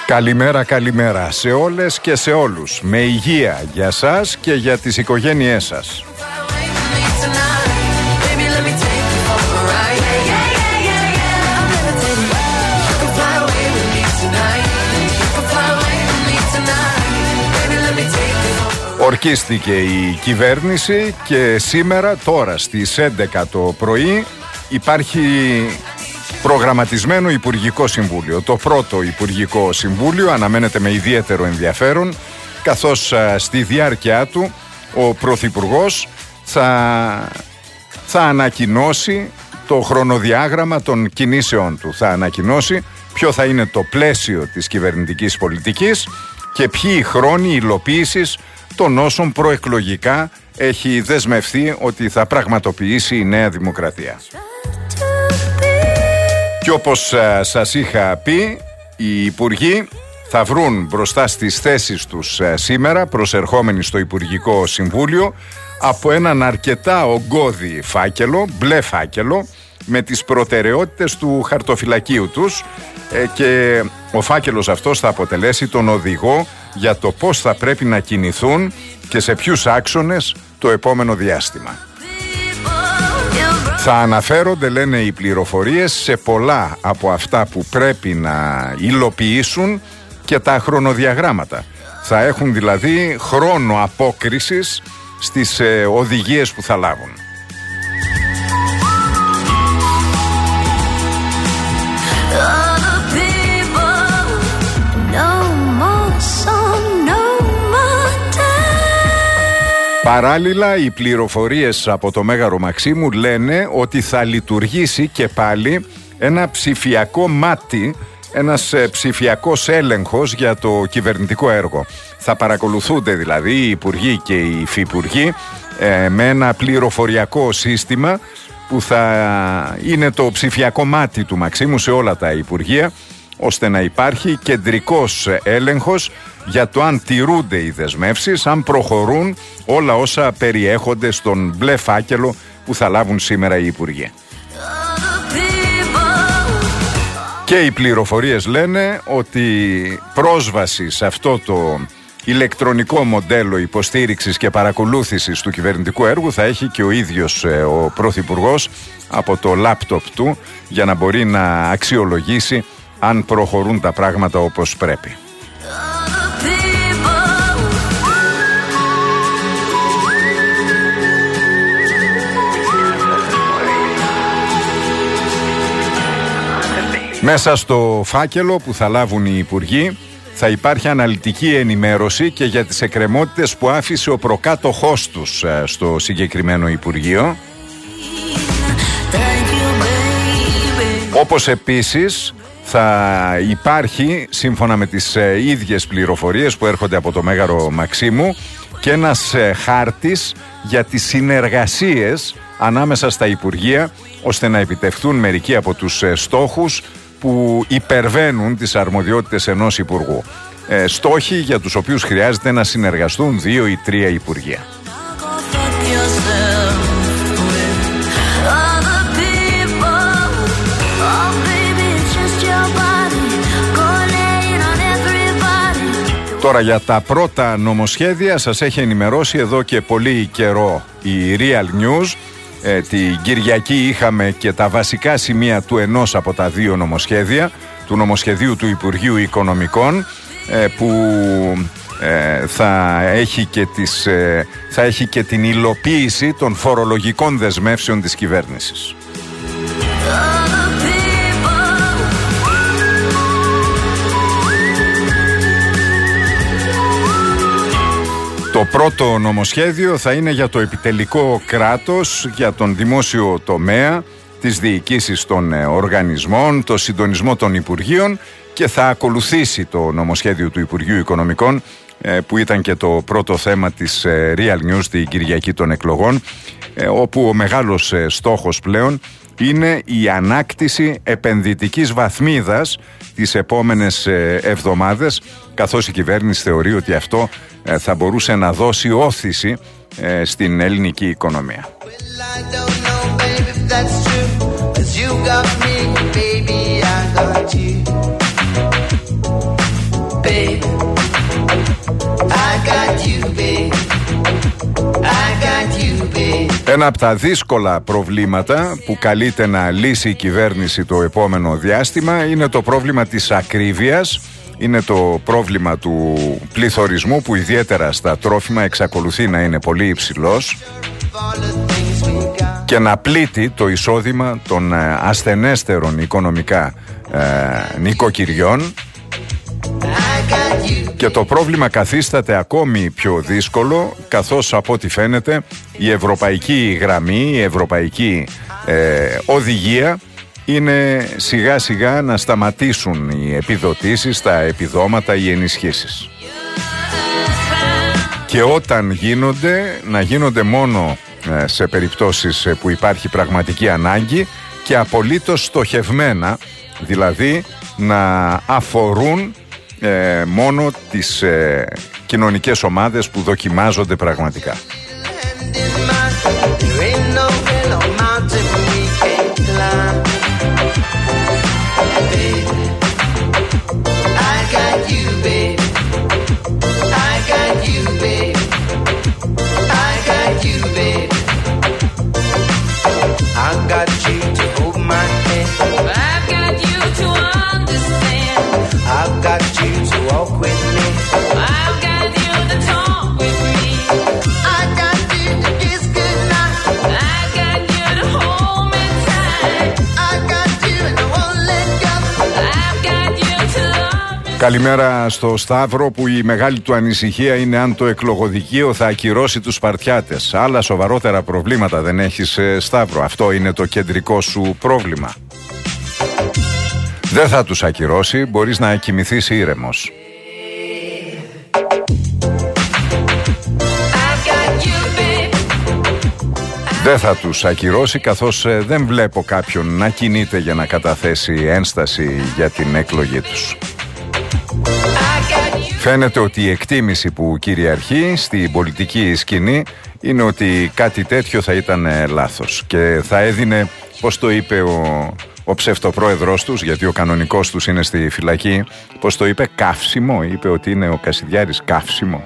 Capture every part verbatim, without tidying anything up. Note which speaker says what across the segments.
Speaker 1: Καλημέρα, καλημέρα σε όλες και σε όλους. Με υγεία για σας και για τις οικογένειές σας. Ορκίστηκε η κυβέρνηση και σήμερα, τώρα στις έντεκα το πρωί, υπάρχει προγραμματισμένο Υπουργικό Συμβούλιο. Το πρώτο Υπουργικό Συμβούλιο αναμένεται με ιδιαίτερο ενδιαφέρον, καθώς α, στη διάρκεια του ο Πρωθυπουργός θα, θα ανακοινώσει το χρονοδιάγραμμα των κινήσεών του. Θα ανακοινώσει ποιο θα είναι το πλαίσιο της κυβερνητικής πολιτικής και ποιοι χρόνοι υλοποίησης των όσων προεκλογικά έχει δεσμευθεί ότι θα πραγματοποιήσει η Νέα Δημοκρατία. Και όπως α, σας είχα πει, οι υπουργοί θα βρουν μπροστά στις θέσεις τους α, σήμερα, προσερχόμενοι στο Υπουργικό Συμβούλιο, από έναν αρκετά ογκώδη φάκελο, μπλε φάκελο, με τις προτεραιότητες του χαρτοφυλακίου τους ε, και ο φάκελος αυτός θα αποτελέσει τον οδηγό για το πώς θα πρέπει να κινηθούν και σε ποιους άξονες το επόμενο διάστημα. Θα αναφέρονται, λένε οι πληροφορίες, σε πολλά από αυτά που πρέπει να υλοποιήσουν και τα χρονοδιαγράμματα. Θα έχουν δηλαδή χρόνο απόκρισης στις ε, οδηγίες που θα λάβουν. Παράλληλα, οι πληροφορίες από το Μέγαρο Μαξίμου λένε ότι θα λειτουργήσει και πάλι ένα ψηφιακό μάτι, ένας ψηφιακός έλεγχος για το κυβερνητικό έργο. Θα παρακολουθούνται δηλαδή οι υπουργοί και οι υφυπουργοί ε, με ένα πληροφοριακό σύστημα που θα είναι το ψηφιακό μάτι του Μαξίμου σε όλα τα υπουργεία, ώστε να υπάρχει κεντρικός έλεγχος για το αν τηρούνται οι δεσμεύσεις, αν προχωρούν όλα όσα περιέχονται στον μπλε φάκελο που θα λάβουν σήμερα οι υπουργοί. Και οι πληροφορίες λένε ότι πρόσβαση σε αυτό το ηλεκτρονικό μοντέλο υποστήριξης και παρακολούθησης του κυβερνητικού έργου θα έχει και ο ίδιος ο Πρωθυπουργός από το λάπτοπ του, για να μπορεί να αξιολογήσει αν προχωρούν τα πράγματα όπως πρέπει. Μέσα στο φάκελο που θα λάβουν οι υπουργοί θα υπάρχει αναλυτική ενημέρωση και για τις εκκρεμότητες που άφησε ο προκάτοχός τους στο συγκεκριμένο Υπουργείο. Όπως επίσης θα υπάρχει, σύμφωνα με τις ε, ίδιες πληροφορίες που έρχονται από το Μέγαρο Μαξίμου, και ένας ε, χάρτης για τις συνεργασίες ανάμεσα στα Υπουργεία, ώστε να επιτευχθούν μερικοί από τους ε, στόχους που υπερβαίνουν τις αρμοδιότητες ενός Υπουργού. Ε, στόχοι για τους οποίους χρειάζεται να συνεργαστούν δύο ή τρία Υπουργεία. Τώρα για τα πρώτα νομοσχέδια σας έχει ενημερώσει εδώ και πολύ καιρό η Real News. Ε, την Κυριακή είχαμε και τα βασικά σημεία του ενός από τα δύο νομοσχέδια, του νομοσχεδίου του Υπουργείου Οικονομικών, ε, που ε, θα, έχει και τις, ε, θα έχει και την υλοποίηση των φορολογικών δεσμεύσεων της κυβέρνησης. Το πρώτο νομοσχέδιο θα είναι για το επιτελικό κράτος, για τον δημόσιο τομέα, τις διοικήσεις των οργανισμών, το συντονισμό των Υπουργείων, και θα ακολουθήσει το νομοσχέδιο του Υπουργείου Οικονομικών, που ήταν και το πρώτο θέμα της Real News την Κυριακή των εκλογών, όπου ο μεγάλος στόχος πλέον είναι η ανάκτηση επενδυτικής βαθμίδας τις επόμενες εβδομάδες, καθώς η κυβέρνηση θεωρεί ότι αυτό θα μπορούσε να δώσει όθηση στην ελληνική οικονομία. Ένα από τα δύσκολα προβλήματα που καλείται να λύσει η κυβέρνηση το επόμενο διάστημα είναι το πρόβλημα της ακρίβειας, είναι το πρόβλημα του πληθωρισμού που ιδιαίτερα στα τρόφιμα εξακολουθεί να είναι πολύ υψηλός και να πλήττει το εισόδημα των ασθενέστερων οικονομικά ε, νοικοκυριών. Και το πρόβλημα καθίσταται ακόμη πιο δύσκολο, καθώς από ό,τι φαίνεται η ευρωπαϊκή γραμμή, η ευρωπαϊκή ε, οδηγία είναι σιγά σιγά να σταματήσουν οι επιδοτήσεις, τα επιδόματα, οι ενισχύσεις. Και όταν γίνονται, να γίνονται μόνο ε, σε περιπτώσεις που υπάρχει πραγματική ανάγκη και απολύτως στοχευμένα, δηλαδή να αφορούν Ε, μόνο τις ε, κοινωνικές ομάδες που δοκιμάζονται πραγματικά. Καλημέρα στο Σταύρο, που η μεγάλη του ανησυχία είναι αν το εκλογοδικείο θα ακυρώσει τους Σπαρτιάτες. Άλλα σοβαρότερα προβλήματα δεν έχεις, Σταύρο? Αυτό είναι το κεντρικό σου πρόβλημα? Δεν θα τους ακυρώσει, μπορείς να κοιμηθείς ήρεμος. Δεν θα τους ακυρώσει, καθώς ε, δεν βλέπω κάποιον να κινείται για να καταθέσει ένσταση για την εκλογή τους. Φαίνεται ότι η εκτίμηση που κυριαρχεί στην πολιτική σκηνή είναι ότι κάτι τέτοιο θα ήταν λάθος και θα έδινε, πώς το είπε ο, ο ψευτοπρόεδρος τους, γιατί ο κανονικός τους είναι στη φυλακή, πώς το είπε, καύσιμο, είπε ότι είναι ο Κασιδιάρης καύσιμο.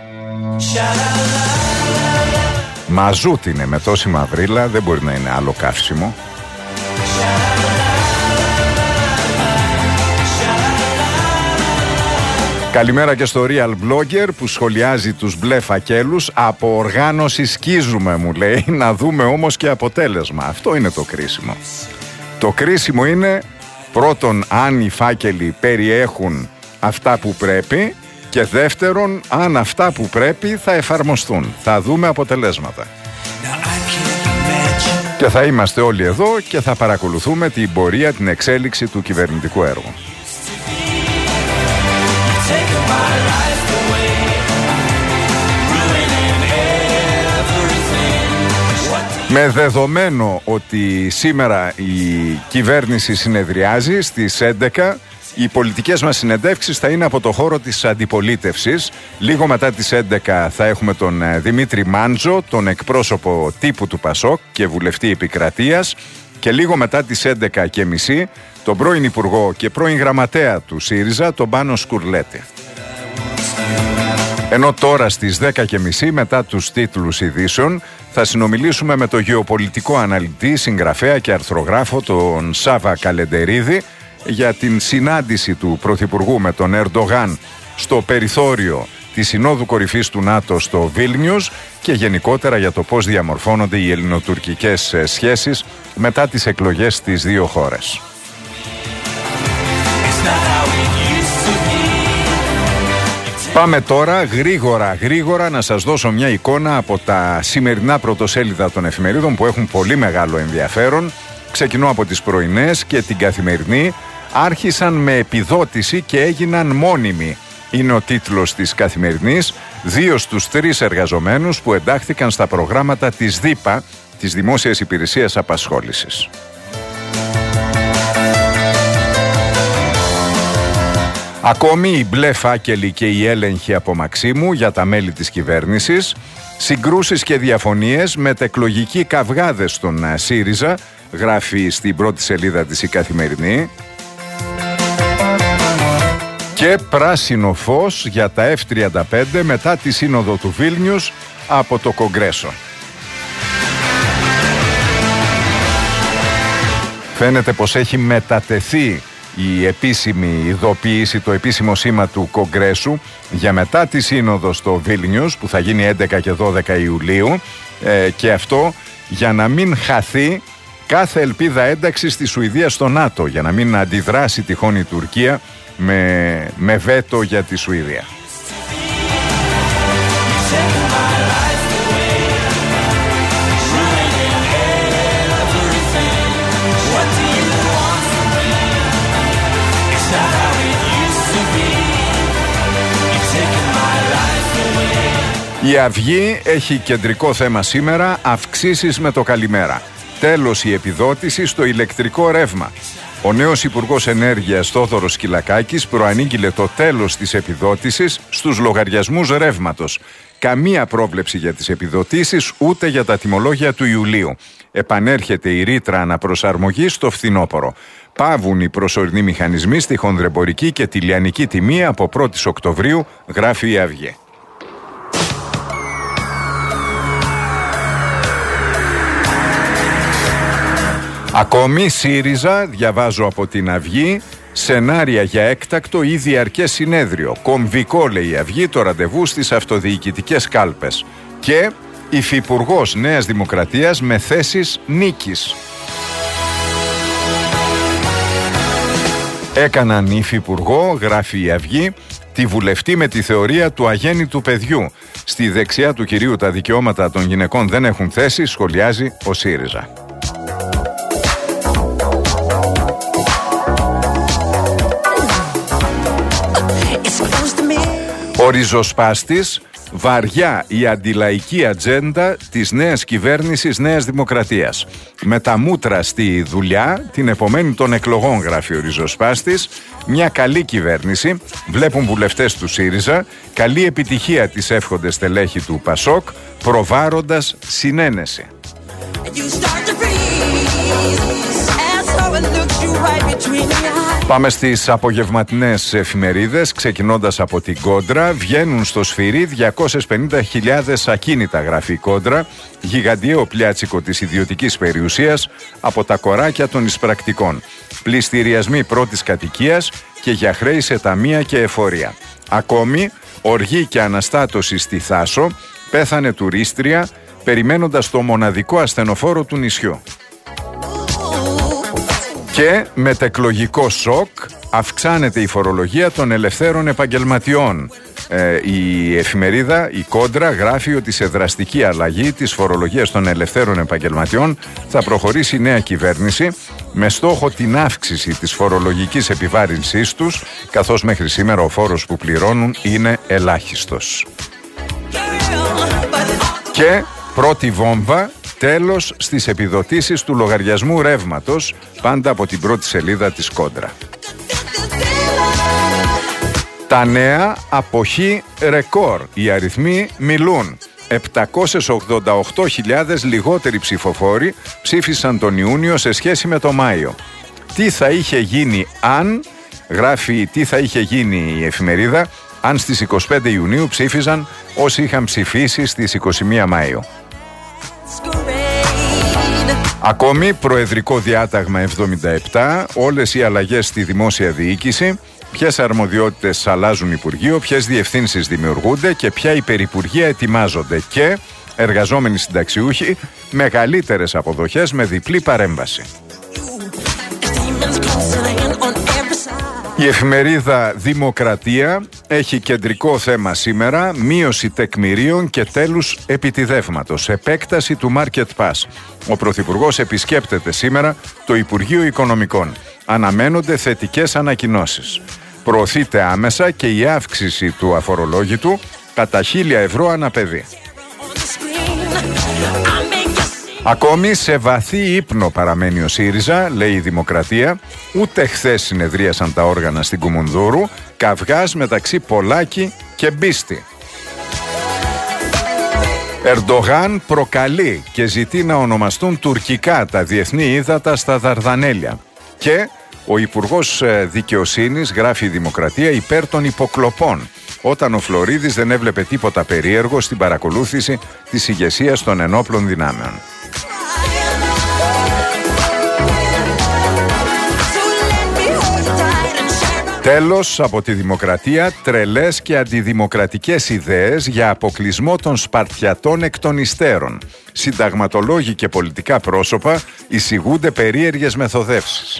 Speaker 1: Μαζούτ είναι, με τόση μαυρίλα δεν μπορεί να είναι άλλο καύσιμο. Καλημέρα και στο Real Blogger που σχολιάζει τους μπλε φακέλους. Από οργάνωση σκίζουμε, μου λέει, να δούμε όμως και αποτέλεσμα. Αυτό είναι το κρίσιμο. Το κρίσιμο είναι πρώτον αν οι φάκελοι περιέχουν αυτά που πρέπει και δεύτερον αν αυτά που πρέπει θα εφαρμοστούν. Θα δούμε αποτελέσματα. Και θα είμαστε όλοι εδώ και θα παρακολουθούμε την πορεία, την εξέλιξη του κυβερνητικού έργου. Με δεδομένο ότι σήμερα η κυβέρνηση συνεδριάζει στις έντεκα, οι πολιτικές μας συνεντεύξεις θα είναι από το χώρο της αντιπολίτευσης. Λίγο μετά τις έντεκα θα έχουμε τον Δημήτρη Μάντζο, τον εκπρόσωπο τύπου του Πασόκ και βουλευτή επικρατείας, και λίγο μετά τις έντεκα και μισή τον πρώην Υπουργό και πρώην Γραμματέα του ΣΥΡΙΖΑ, τον Πάνο Σκουρλέτη. Ενώ τώρα στις δέκα και μισή, μετά τους τίτλους ειδήσεων, θα συνομιλήσουμε με τον γεωπολιτικό αναλυτή, συγγραφέα και αρθρογράφο τον Σάβα Καλεντερίδη για την συνάντηση του Πρωθυπουργού με τον Ερντογάν στο περιθώριο της Συνόδου Κορυφής του ΝΑΤΟ στο Βίλνιους και γενικότερα για το πώς διαμορφώνονται οι ελληνοτουρκικές σχέσεις μετά τις εκλογές στις δύο χώρες. Πάμε τώρα γρήγορα γρήγορα να σας δώσω μια εικόνα από τα σημερινά πρωτοσέλιδα των εφημερίδων που έχουν πολύ μεγάλο ενδιαφέρον. Ξεκινώ από τις πρωινές και την Καθημερινή. Άρχισαν με επιδότηση και έγιναν μόνιμοι, είναι ο τίτλος της Καθημερινής. Δύο στους τρεις εργαζομένους που εντάχθηκαν στα προγράμματα της ΔΥΠΑ, της Δημόσιας Υπηρεσίας Απασχόλησης. Ακόμη οι μπλε φάκελοι και οι έλεγχοι από Μαξίμου για τα μέλη της κυβέρνησης, συγκρούσεις και διαφωνίες με τεκλογικοί καυγάδες στον ΣΥΡΙΖΑ, γράφει στην πρώτη σελίδα της η Καθημερινή. Και πράσινο φως για τα εφ τριάντα πέντε μετά τη σύνοδο του Βίλνιους από το Κογκρέσο. Φαίνεται πως έχει μετατεθεί η επίσημη ειδοποίηση, το επίσημο σήμα του Κογκρέσου για μετά τη σύνοδο στο Βίλνιους που θα γίνει έντεκα και δώδεκα Ιουλίου, ε, και αυτό για να μην χαθεί κάθε ελπίδα ένταξης της Σουηδίας στο ΝΑΤΟ, για να μην αντιδράσει τυχόν η Τουρκία με, με βέτο για τη Σουηδία. Η Αυγή έχει κεντρικό θέμα σήμερα αυξήσεις με το καλημέρα. Τέλος η επιδότηση στο ηλεκτρικό ρεύμα. Ο νέος Υπουργός Ενέργειας Θόδωρος Σκυλακάκης προανήγγειλε το τέλος της επιδότησης στους λογαριασμούς ρεύματος. Καμία πρόβλεψη για τις επιδοτήσεις ούτε για τα τιμολόγια του Ιουλίου. Επανέρχεται η ρήτρα αναπροσαρμογής στο φθινόπωρο. Παύουν οι προσωρινοί μηχανισμοί στη χονδρεμπορική και τη λιανική τιμή από πρώτη Οκτωβρίου, γράφει η Αυγή. Ακόμη ΣΥΡΙΖΑ, διαβάζω από την Αυγή, σενάρια για έκτακτο ή διαρκές συνέδριο. Κομβικό, λέει η Αυγή, το ραντεβού στις αυτοδιοικητικές κάλπες. Και υφυπουργός Νέας Δημοκρατίας με θέσεις νίκης. Έκαναν υφυπουργό, γράφει η Αυγή, τη βουλευτή με τη θεωρία του αγέννητου παιδιού. Στη δεξιά του κυρίου τα δικαιώματα των γυναικών δεν έχουν θέση, σχολιάζει ο ΣΥΡΙΖΑ. Ο ριζοσπάστης, βαριά η αντιλαϊκή ατζέντα της νέας κυβέρνησης Νέας Δημοκρατίας. Με τα μούτρα στη δουλειά την επομένη των εκλογών, γράφει ο ριζοσπάστης, μια καλή κυβέρνηση, βλέπουν βουλευτές του ΣΥΡΙΖΑ, καλή επιτυχία της εύχονται στελέχη του ΠΑΣΟΚ, προβάροντας συνένεση. Πάμε στις απογευματινές εφημερίδες, ξεκινώντας από την Κόντρα. Βγαίνουν στο σφυρί διακόσιες πενήντα χιλιάδες ακίνητα, γράφει η Κόντρα, γιγαντιαίο πλιάτσικο της ιδιωτικής περιουσίας από τα κοράκια των εισπρακτικών. Πληστηριασμοί πρώτης κατοικίας και για χρέη σε ταμεία και εφορία. Ακόμη, οργή και αναστάτωση στη Θάσο, πέθανε τουρίστρια περιμένοντας το μοναδικό ασθενοφόρο του νησιού. Και μετεκλογικό σοκ, αυξάνεται η φορολογία των ελευθέρων επαγγελματιών. Ε, η εφημερίδα, η Κόντρα, γράφει ότι σε δραστική αλλαγή της φορολογίας των ελευθέρων επαγγελματιών θα προχωρήσει η νέα κυβέρνηση με στόχο την αύξηση της φορολογικής επιβάρυνσής τους, καθώς μέχρι σήμερα ο φόρος που πληρώνουν είναι ελάχιστος. Και πρώτη βόμβα, τέλος στις επιδοτήσεις του λογαριασμού ρεύματος, πάντα από την πρώτη σελίδα της Κόντρα. Τα νέα αποχή ρεκόρ. Οι αριθμοί μιλούν. επτακόσιες ογδόντα οκτώ χιλιάδες λιγότεροι ψηφοφόροι ψήφισαν τον Ιούνιο σε σχέση με τον Μάιο. Τι θα είχε γίνει αν, γράφει τι θα είχε γίνει η εφημερίδα, αν στις είκοσι πέντε Ιουνίου ψήφιζαν όσοι είχαν ψηφίσει στις είκοσι μία Μαΐου. Ακόμη, προεδρικό διάταγμα εβδομήντα επτά, όλες οι αλλαγές στη δημόσια διοίκηση, ποιες αρμοδιότητες αλλάζουν υπουργείο, ποιες διευθύνσεις δημιουργούνται και ποια υπερυπουργεία ετοιμάζονται και εργαζόμενοι συνταξιούχοι, μεγαλύτερες αποδοχές με διπλή παρέμβαση. Η εφημερίδα Δημοκρατία έχει κεντρικό θέμα σήμερα, μείωση τεκμηρίων και τέλους επιτιδεύματος, επέκταση του Market Pass. Ο Πρωθυπουργός επισκέπτεται σήμερα το Υπουργείο Οικονομικών. Αναμένονται θετικές ανακοινώσεις. Προωθείται άμεσα και η αύξηση του αφορολόγητου κατά χίλια ευρώ ανά παιδί. Ακόμη σε βαθύ ύπνο παραμένει ο ΣΥΡΙΖΑ, λέει η Δημοκρατία. Ούτε χθες συνεδρίασαν τα όργανα στην Κουμουνδούρου. Καυγάς μεταξύ Πολάκη και Μπίστη. Ερντογάν προκαλεί και ζητεί να ονομαστούν τουρκικά τα διεθνή ύδατα στα Δαρδανέλια. Και ο Υπουργός Δικαιοσύνης, γράφει η Δημοκρατία, υπέρ των υποκλοπών, όταν ο Φλωρίδης δεν έβλεπε τίποτα περίεργο στην παρακολούθηση της ηγεσίας των ενόπλων δυνάμεων. Τέλος, από τη Δημοκρατία, τρελές και αντιδημοκρατικές ιδέες για αποκλεισμό των Σπαρτιατών εκ των υστέρων. Συνταγματολόγοι και πολιτικά πρόσωπα εισηγούνται περίεργες μεθοδεύσεις.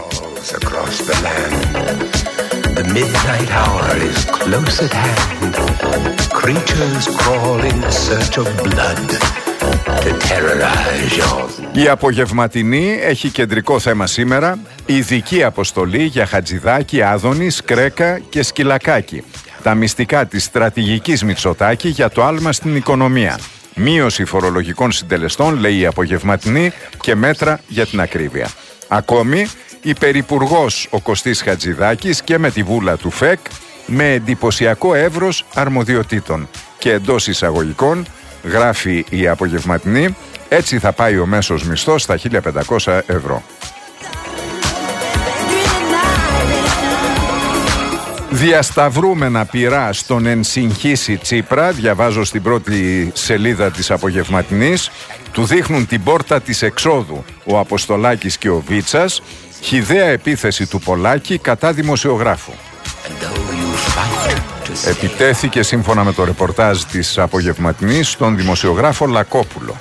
Speaker 2: The midnight hour is close at hand. Creatures crawl in search of blood to terrorize your...
Speaker 1: Η απογευματινή έχει κεντρικό θέμα σήμερα ειδική αποστολή για Χατζηδάκη, Άδωνη, Κρέκα και Σκυλακάκη. Τα μυστικά της στρατηγικής Μητσοτάκη για το άλμα στην οικονομία. Μείωση φορολογικών συντελεστών, λέει η απογευματινή, και μέτρα για την ακρίβεια. Ακόμη, υπερυπουργός ο Κωστής Χατζηδάκης και με τη βούλα του ΦΕΚ με εντυπωσιακό εύρος αρμοδιοτήτων. Και εντός εισαγωγικών, γράφει η απογευματινή, έτσι θα πάει ο μέσος μισθός στα χίλια πεντακόσια ευρώ. Διασταυρούμενα πειρά στον ενσυγχύσει Τσίπρα, διαβάζω στην πρώτη σελίδα της απογευματινής, του δείχνουν την πόρτα της εξόδου ο Αποστολάκης και ο Βίτσας, χυδαία επίθεση του Πολάκη κατά δημοσιογράφου. Επιτέθηκε σύμφωνα με το ρεπορτάζ της απογευματινής στον δημοσιογράφο Λακόπουλο.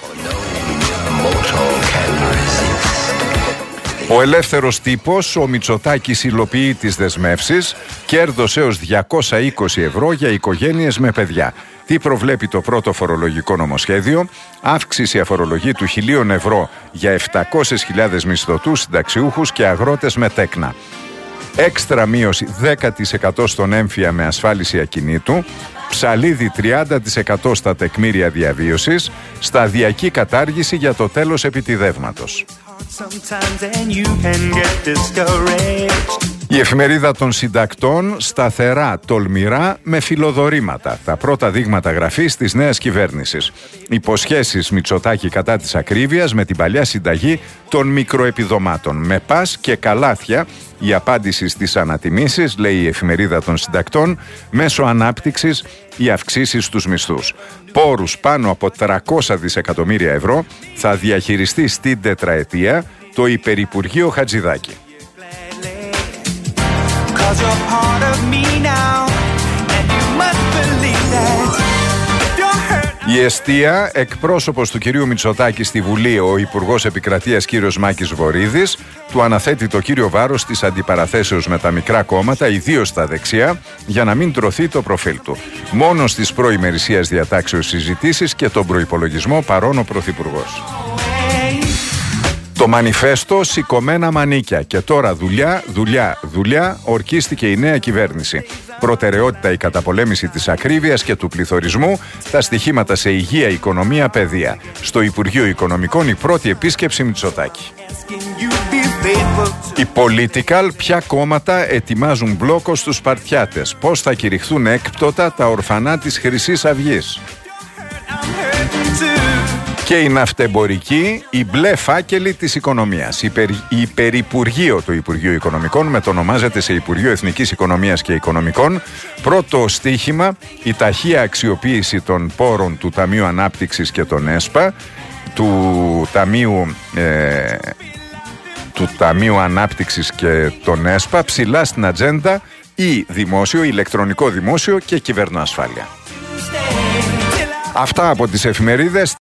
Speaker 1: Ο ελεύθερος τύπος, ο Μητσοτάκης, υλοποιεί τις δεσμεύσεις, κέρδος έως διακόσια είκοσι ευρώ για οικογένειες με παιδιά. Τι προβλέπει το πρώτο φορολογικό νομοσχέδιο? Αύξηση αφορολογήτου χιλίων ευρώ για επτακόσιες χιλιάδες μισθωτούς, συνταξιούχους και αγρότες με τέκνα. Έξτρα μείωση δέκα τοις εκατό στον έμφυα με ασφάλιση ακινήτου, ψαλίδι τριάντα τοις εκατό στα τεκμήρια διαβίωσης, σταδιακή κατάργηση για το τέλος επιτιδεύματος. Η εφημερίδα των συντακτών, σταθερά, τολμηρά, με φιλοδορήματα. Τα πρώτα δείγματα γραφής της νέας κυβέρνησης. Υποσχέσεις Μητσοτάκη κατά της ακρίβειας με την παλιά συνταγή των μικροεπιδομάτων. Με πας και καλάθια η απάντηση στις ανατιμήσεις, λέει η εφημερίδα των συντακτών, μέσω ανάπτυξης οι αυξήσεις στους μισθούς. Πόρους πάνω από τριακόσια δισεκατομμύρια ευρώ θα διαχειριστεί στην τετραετία το Υπερυπουργείο Χατζηδάκη. Η εστία, εκπρόσωπος του κυρίου Μητσοτάκη στη Βουλή, ο Υπουργός Επικρατείας κύριος Μάκης Βορίδης, του αναθέτει το κύριο βάρος της αντιπαραθέσεως με τα μικρά κόμματα, ιδίως στα δεξιά, για να μην τρωθεί το προφίλ του. Μόνο στις προημερησίας διατάξεως συζητήσεις και τον προϋπολογισμό παρών ο Πρωθυπουργός. Το μανιφέστο, σηκωμένα μανίκια, και τώρα δουλειά, δουλειά, δουλειά, ορκίστηκε η νέα κυβέρνηση. Προτεραιότητα η καταπολέμηση της ακρίβειας και του πληθωρισμού, τα στοιχήματα σε υγεία, οικονομία, παιδεία. Στο Υπουργείο Οικονομικών η πρώτη επίσκεψη Μητσοτάκη. Οι Political, ποια κόμματα ετοιμάζουν μπλόκο στους Σπαρτιάτες, πώς θα κηρυχθούν έκπτωτα τα ορφανά της Χρυσής Αυγής. Και η ναυτεμπορική, η μπλε φάκελη της οικονομίας. Υπερ, υπερυπουργείο του Υπουργείου Οικονομικών, μετονομάζεται σε Υπουργείο Εθνικής Οικονομίας και Οικονομικών. Πρώτο στίχημα, η ταχεία αξιοποίηση των πόρων του Ταμείου Ανάπτυξης και των ΕΣΠΑ, του Ταμείου, ε, του Ταμείου Ανάπτυξης και των ΕΣΠΑ, ψηλά στην ατζέντα ή δημόσιο, ηλεκτρονικό δημόσιο και κυβερνοασφάλεια. Αυτά από τις εφημερίδες.